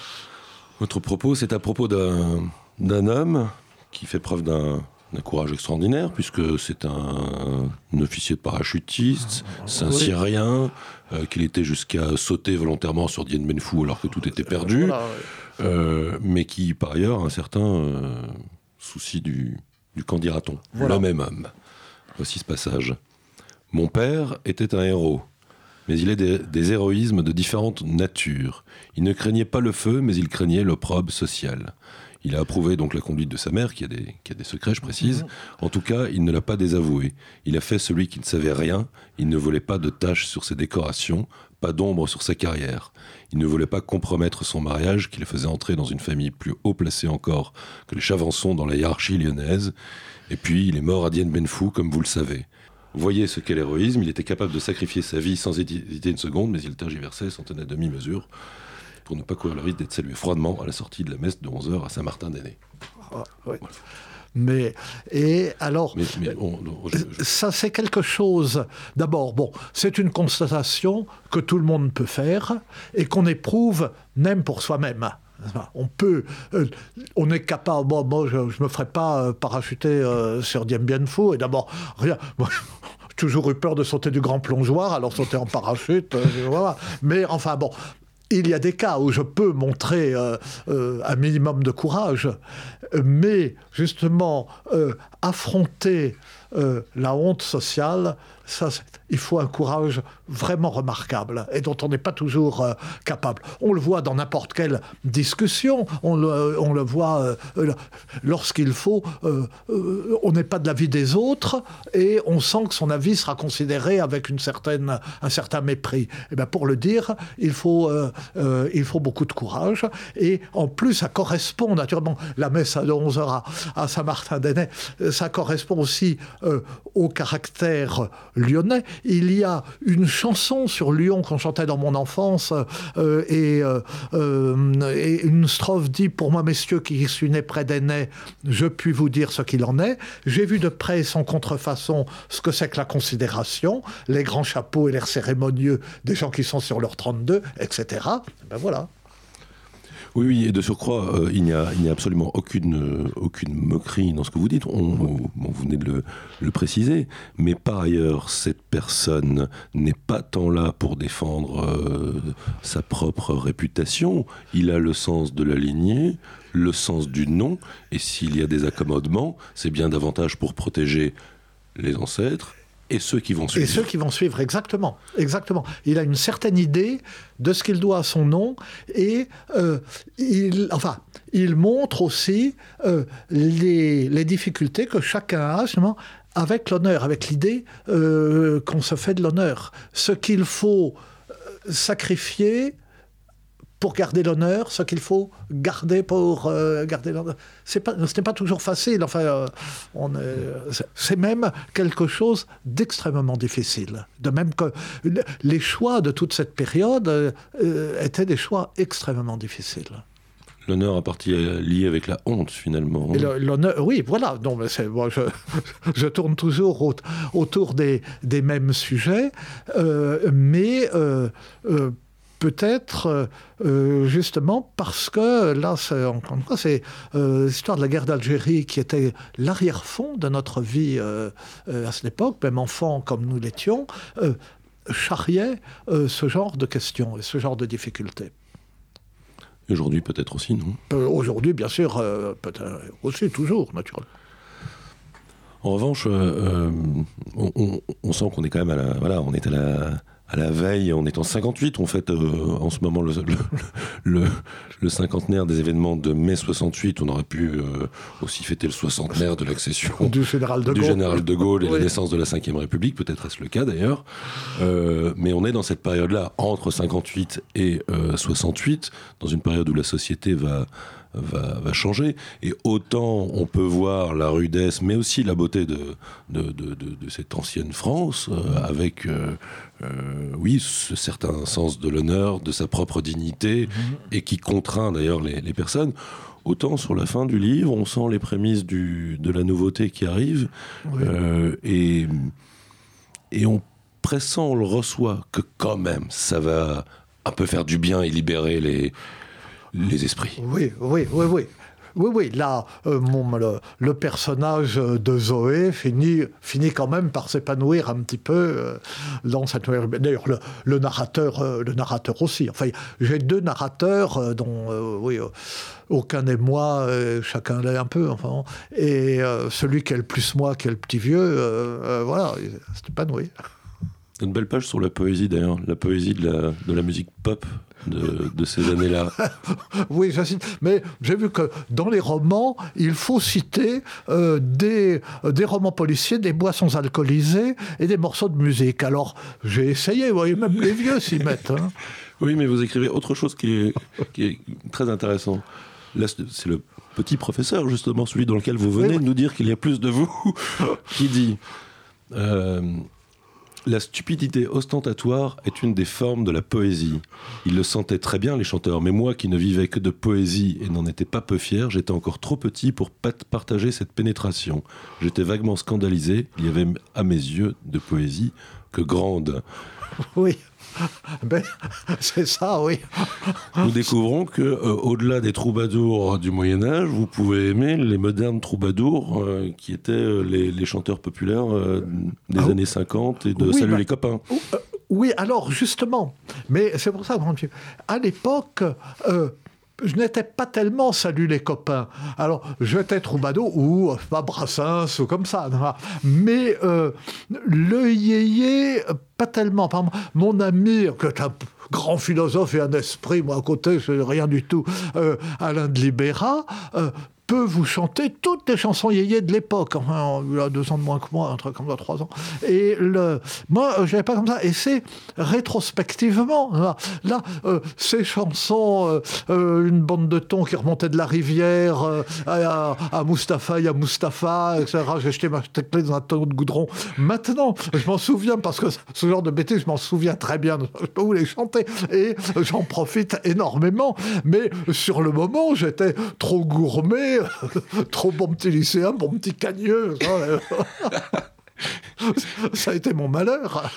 Votre propos, c'est à propos d'un, d'un homme qui fait preuve d'un, d'un courage extraordinaire, puisque c'est un, un officier de parachutiste, c'est un oui. Syrien, euh, qu'il était jusqu'à sauter volontairement sur Dien Bien Phu alors que tout était perdu, voilà, oui. euh, mais qui, par ailleurs, a un certain euh, souci du, du qu'en dira-t-on, voilà. Le même homme. Voici ce passage. « Mon père était un héros. Mais il est des, des héroïsmes de différentes natures. Il ne craignait pas le feu, mais il craignait l'opprobre social. Il a approuvé donc la conduite de sa mère, qui a des, qui a des secrets, je précise. En tout cas, il ne l'a pas désavoué. Il a fait celui qui ne savait rien. Il ne voulait pas de taches sur ses décorations, pas d'ombre sur sa carrière. Il ne voulait pas compromettre son mariage, qui le faisait entrer dans une famille plus haut placée encore que les Chavançon dans la hiérarchie lyonnaise. Et puis, il est mort à Dien Bien Phu, comme vous le savez. Voyez ce qu'est l'héroïsme, il était capable de sacrifier sa vie sans hésiter une seconde, mais il tergiversait, s'en tenait à demi-mesure, pour ne pas courir le risque d'être salué froidement à la sortie de la messe de onze heures à Saint-Martin-d'Ainay. Ah, oui. Voilà. Mais, et alors, mais, mais on, on, je, je... ça c'est quelque chose, d'abord, bon, c'est une constatation que tout le monde peut faire et qu'on éprouve même pour soi-même. On peut, euh, on est capable. Bon, moi, je, je me ferai pas euh, parachuter euh, sur Dien Bien Phu. Et d'abord, rien. Moi, j'ai toujours eu peur de sauter du grand plongeoir, alors sauter en parachute. Euh, voilà. Mais enfin, bon. Il y a des cas où je peux montrer euh, euh, un minimum de courage, mais justement, euh, affronter euh, la honte sociale, ça, il faut un courage vraiment remarquable et dont on n'est pas toujours euh, capable. On le voit dans n'importe quelle discussion, on le, on le voit euh, lorsqu'il faut, euh, euh, on n'est pas de l'avis des autres et on sent que son avis sera considéré avec une certaine, un certain mépris. Et bien pour le dire, il faut, euh, euh, il faut beaucoup de courage et en plus ça correspond naturellement, la messe de onze heures à, à Saint-Martin-d'Ainay, ça correspond aussi euh, au caractère lyonnais. Il y a une chanson sur Lyon qu'on chantait dans mon enfance euh, et, euh, euh, et une strophe dit « Pour moi, messieurs, qui suis né près d'Ainay, je puis vous dire ce qu'il en est. J'ai vu de près sans contrefaçon ce que c'est que la considération, les grands chapeaux et l'air cérémonieux des gens qui sont sur leur trente-deux, et cetera » Ben voilà. Oui, oui, et de surcroît, euh, il n'y a, il n'y a absolument aucune, euh, aucune moquerie dans ce que vous dites. On, on, on, vous venez de le, le préciser. Mais par ailleurs, cette personne n'est pas tant là pour défendre euh, sa propre réputation. Il a le sens de la lignée, le sens du nom. Et s'il y a des accommodements, c'est bien davantage pour protéger les ancêtres Et ceux qui vont suivre. Et ceux qui vont suivre, exactement. exactement. Il a une certaine idée de ce qu'il doit à son nom et euh, il, enfin, il montre aussi euh, les, les difficultés que chacun a, justement, avec l'honneur, avec l'idée euh, qu'on se fait de l'honneur. Ce qu'il faut sacrifier pour garder l'honneur, ce qu'il faut garder pour euh, garder l'honneur. C'est pas, ce n'est pas toujours facile. Enfin, euh, on est, c'est même quelque chose d'extrêmement difficile. De même que les choix de toute cette période euh, étaient des choix extrêmement difficiles. L'honneur a partie lié avec la honte, finalement. Et l'honneur, oui, voilà. Non, mais c'est, moi, je, je tourne toujours au, autour des, des mêmes sujets, euh, mais euh, euh, peut-être euh, justement parce que là, c'est, encore une fois, c'est euh, l'histoire de la guerre d'Algérie qui était l'arrière-fond de notre vie euh, euh, à cette époque, même enfant comme nous l'étions, euh, charriait euh, ce genre de questions et ce genre de difficultés. Aujourd'hui, peut-être aussi, non ? euh, Aujourd'hui, bien sûr, euh, peut-être aussi, toujours, naturellement. En revanche, euh, on, on, on sent qu'on est quand même à la, voilà, on est à la, à la veille, on est en cinquante-huit, on fête euh, en ce moment le, le, le, le cinquantenaire des événements de mai soixante-huit. On aurait pu euh, aussi fêter le soixantenaire de l'accession du général de du Gaulle, général de Gaulle et oui. la naissance de la cinquième République, peut-être est-ce le cas d'ailleurs. Euh, mais on est dans cette période-là, entre cinquante-huit et euh, soixante-huit, dans une période où la société va... Va, va changer, et autant on peut voir la rudesse mais aussi la beauté de, de, de, de, de cette ancienne France euh, avec euh, euh, oui, ce certain sens de l'honneur, de sa propre dignité, mmh. et qui contraint d'ailleurs les, les personnes. Autant sur la fin du livre on sent les prémices du, de la nouveauté qui arrive, oui. euh, et, et on pressent, on le reçoit que quand même ça va un peu faire du bien et libérer les les esprits. Oui, oui, oui, oui. Oui, oui, là, euh, mon, le, le personnage de Zoé finit, finit quand même par s'épanouir un petit peu euh, dans cette... D'ailleurs, le, le, narrateur, euh, le narrateur aussi. Enfin, j'ai deux narrateurs euh, dont, euh, oui, euh, aucun n'est moi, euh, chacun l'est un peu, enfin. Et euh, celui qui est le plus moi, qui est le petit vieux, euh, euh, voilà, il s'épanouit. Une belle page sur la poésie, d'ailleurs. La poésie de la, de la musique pop de, de ces années-là. Oui, je cite. Mais j'ai vu que dans les romans, il faut citer euh, des, des romans policiers, des boissons alcoolisées et des morceaux de musique. Alors, j'ai essayé, vous voyez, même les vieux s'y mettent. Hein. Oui, mais vous écrivez autre chose qui est, qui est très intéressant. Là, c'est le petit professeur, justement, celui dans lequel vous venez oui, oui. de nous dire qu'il y a plus de vous, qui dit... Euh, La stupidité ostentatoire est une des formes de la poésie. Ils le sentaient très bien, les chanteurs, mais moi qui ne vivais que de poésie et n'en étais pas peu fier, j'étais encore trop petit pour partager cette pénétration. J'étais vaguement scandalisé, il y avait à mes yeux de poésie que grande. Oui, ben, c'est ça, oui. Nous découvrons que, euh, au-delà des troubadours du Moyen-Âge, vous pouvez aimer les modernes troubadours euh, qui étaient euh, les, les chanteurs populaires euh, des ah, années cinquante et de oui, Salut bah, les copains. Euh, oui, alors justement, mais c'est pour ça qu'à l'époque... Euh, je n'étais pas tellement Salut les copains. Alors, j'étais troubadour ou pas Brassens ou comme ça. Mais euh, le yéyé, pas tellement. Par exemple, mon ami, qui est un grand philosophe et un esprit, moi à côté, c'est rien du tout, euh, Alain de Libéra, euh, peut vous chanter toutes les chansons yéyé de l'époque. Enfin, il a deux ans de moins que moi, un truc comme ça, trois ans. Et le, moi, je n'avais pas comme ça. Et c'est rétrospectivement, là, là euh, ces chansons, euh, euh, une bande de thon qui remontait de la rivière euh, à, à Mustapha, il y a Mustapha, et cetera. J'ai jeté ma clé dans un tonneau de goudron. Maintenant, je m'en souviens, parce que ce genre de bêtises, je m'en souviens très bien. Je peux vous les chanter. Et j'en profite énormément. Mais sur le moment, j'étais trop gourmet, trop bon petit lycéen, bon petit cagneux. Ça, ça a été mon malheur.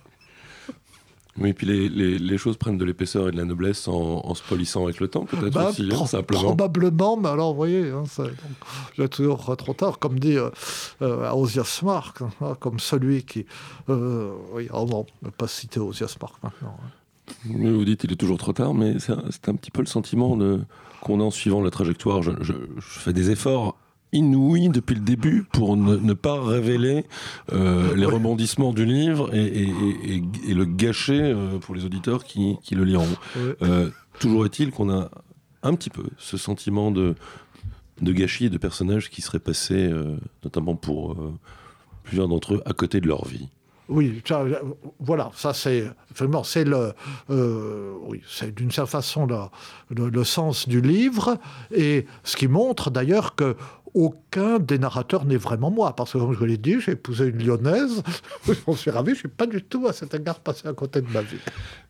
Oui, puis les, les, les choses prennent de l'épaisseur et de la noblesse en, en se polissant avec le temps, peut-être bah, aussi, pro- hein, simplement. Probablement, mais alors, vous voyez, hein, c'est, donc, j'ai toujours trop tard, comme dit euh, euh, Ozias Mark, hein, comme celui qui... Euh, oui, oh non, ne pas citer Ozias Mark maintenant. Hein. Vous dites qu'il est toujours trop tard, mais c'est un, c'est un petit peu le sentiment de, qu'on a en suivant la trajectoire. Je, je, je fais des efforts inouïe depuis le début pour ne, ne pas révéler euh, les rebondissements du livre et, et, et, et le gâcher euh, pour les auditeurs qui, qui le liront. Ouais. Euh, toujours est-il qu'on a un petit peu ce sentiment de, de gâchis et de personnages qui seraient passés, euh, notamment pour euh, plusieurs d'entre eux, à côté de leur vie. Oui, ça, voilà, ça c'est vraiment c'est le, euh, oui, c'est d'une certaine façon le, le, le sens du livre, et ce qui montre d'ailleurs que aucun des narrateurs n'est vraiment moi, parce que comme je l'ai dit, j'ai épousé une Lyonnaise, j'en suis ravi, je suis pas du tout à cet égard passé à côté de ma vie.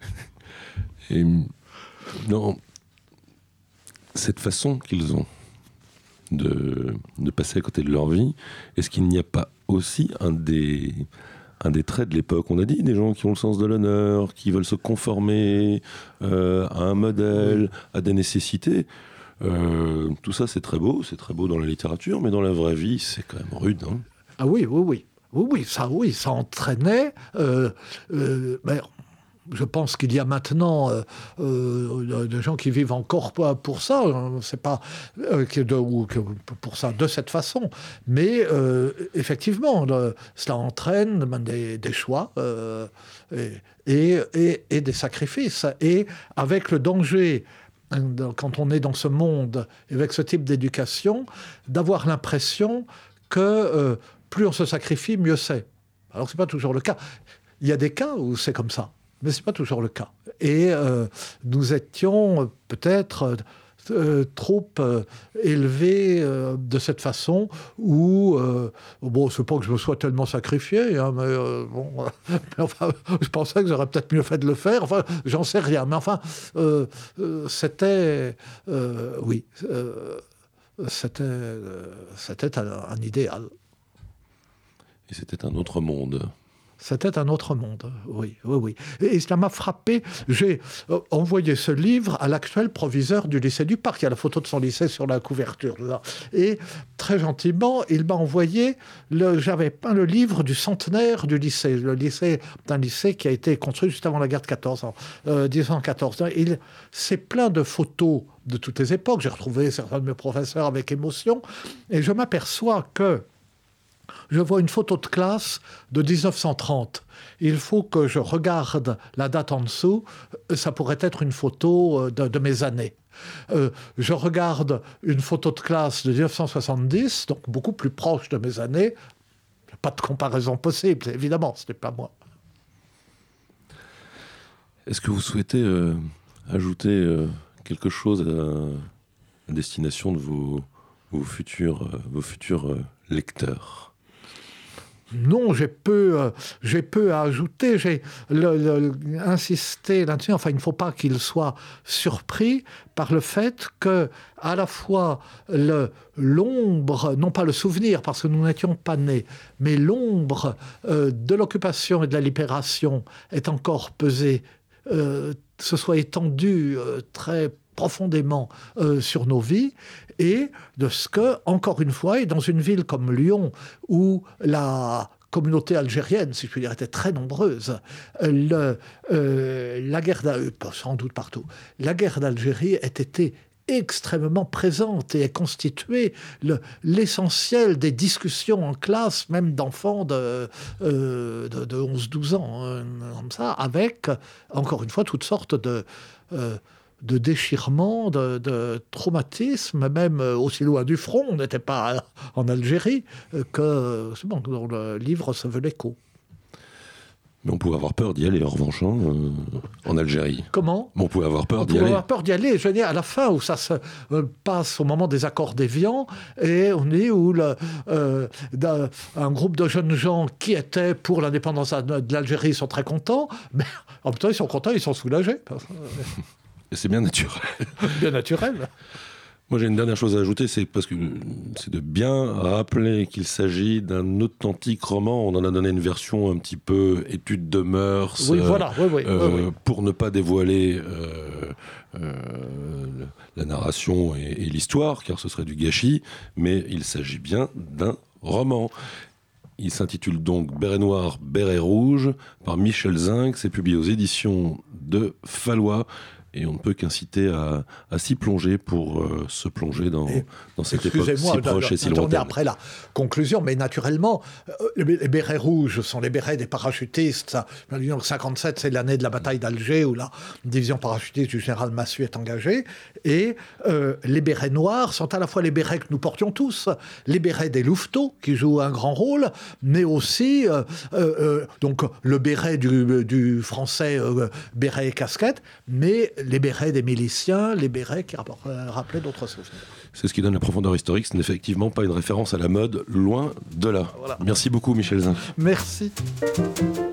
Et non, cette façon qu'ils ont de, de passer à côté de leur vie, est-ce qu'il n'y a pas aussi un des Un des traits de l'époque, on a dit, des gens qui ont le sens de l'honneur, qui veulent se conformer euh, à un modèle, à des nécessités. Euh, tout ça, c'est très beau, c'est très beau dans la littérature, mais dans la vraie vie, c'est quand même rude. Hein. Ah oui, oui, oui. Oui, oui, ça, oui, ça entraînait... Euh, euh, mais je pense qu'il y a maintenant euh, euh, des gens qui vivent encore pour ça, c'est pas euh, que de, ou que pour ça de cette façon, mais euh, effectivement, le, cela entraîne des, des choix euh, et, et, et des sacrifices, et avec le danger, quand on est dans ce monde, avec ce type d'éducation, d'avoir l'impression que euh, plus on se sacrifie, mieux c'est. Alors c'est pas toujours le cas. Il y a des cas où c'est comme ça. Mais ce n'est pas toujours le cas. Et euh, nous étions peut-être euh, trop euh, élevés euh, de cette façon où, euh, bon, c'est pas que je me sois tellement sacrifié, hein, mais euh, bon, mais enfin, je pensais que j'aurais peut-être mieux fait de le faire. Enfin, j'en sais rien. Mais enfin, euh, euh, c'était, euh, oui, euh, c'était, euh, c'était un, un idéal. Et c'était un autre monde. C'était un autre monde, oui, oui, oui. Et cela m'a frappé. J'ai euh, envoyé ce livre à l'actuel proviseur du lycée du Parc. Il y a la photo de son lycée sur la couverture. Là. Et très gentiment, il m'a envoyé... Le, j'avais peint le livre du centenaire du lycée. Le lycée, d'un lycée qui a été construit juste avant la guerre de quatorze ans, euh, dix-neuf cent quatorze. Il, c'est plein de photos de toutes les époques. J'ai retrouvé certains de mes professeurs avec émotion. Et je m'aperçois que je vois une photo de classe de dix-neuf cent trente. Il faut que je regarde la date en dessous. Ça pourrait être une photo de, de mes années. Euh, je regarde une photo de classe de dix-neuf cent soixante-dix, donc beaucoup plus proche de mes années. Il n'y a pas de comparaison possible, évidemment, ce n'est pas moi. Est-ce que vous souhaitez euh, ajouter euh, quelque chose à, à destination de vos, vos futurs, euh, vos futurs euh, lecteurs ? Non, j'ai peu, euh, j'ai peu à ajouter. J'ai le, le, insisté là-dessus. Enfin, il ne faut pas qu'il soit surpris par le fait que, à la fois, le, l'ombre, non pas le souvenir, parce que nous n'étions pas nés, mais l'ombre euh, de l'occupation et de la libération est encore pesée, euh, se soit étendue euh, très profondément euh, sur nos vies, et de ce que, encore une fois, et dans une ville comme Lyon, où la communauté algérienne, si je puis dire, était très nombreuse, le, euh, la guerre d'Algérie, sans doute partout, la guerre d'Algérie ait été extrêmement présente et a constitué le, l'essentiel des discussions en classe, même d'enfants de, euh, de, de onze douze ans, hein, comme ça, avec, encore une fois, toutes sortes de... Euh, de déchirement, de, de traumatisme, même aussi loin du front, on n'était pas en Algérie, que c'est bon, dans le livre se veut l'écho. Mais on pouvait avoir peur d'y aller, en revanche, hein, euh, en Algérie. Comment ? Mais on pouvait avoir peur on d'y pouvait aller. avoir peur d'y aller. Je veux dire, à la fin, où ça se euh, passe au moment des accords d'Évian, et on est où le, euh, un groupe de jeunes gens qui étaient pour l'indépendance de l'Algérie sont très contents, mais en même temps, ils sont contents, ils sont soulagés. Et c'est bien naturel. Bien naturel. Moi, j'ai une dernière chose à ajouter, c'est parce que c'est de bien rappeler qu'il s'agit d'un authentique roman. On en a donné une version un petit peu étude de mœurs, oui, euh, voilà, oui, oui, euh, oui, oui. pour ne pas dévoiler euh, euh, la narration et, et l'histoire, car ce serait du gâchis. Mais il s'agit bien d'un roman. Il s'intitule donc Béret noir, béret rouge, par Michel Zinc. C'est publié aux éditions de Fallois. et on ne peut qu'inciter à, à s'y plonger pour euh, se plonger dans, et, dans cette époque si proche et si lointaine. Après la conclusion, mais naturellement, euh, les, les bérets rouges sont les bérets des parachutistes. Ça, mille neuf cent cinquante-sept, c'est l'année de la bataille d'Alger où la division parachutiste du général Massu est engagée. Et euh, les bérets noirs sont à la fois les bérets que nous portions tous, les bérets des louveteaux qui jouent un grand rôle, mais aussi euh, euh, donc le béret du, du français euh, béret et casquette, mais les bérets des miliciens, les bérets qui rappelaient d'autres souvenirs. C'est ce qui donne la profondeur historique. Ce n'est effectivement pas une référence à la mode, loin de là. Voilà. Merci beaucoup, Michel Zin. Merci.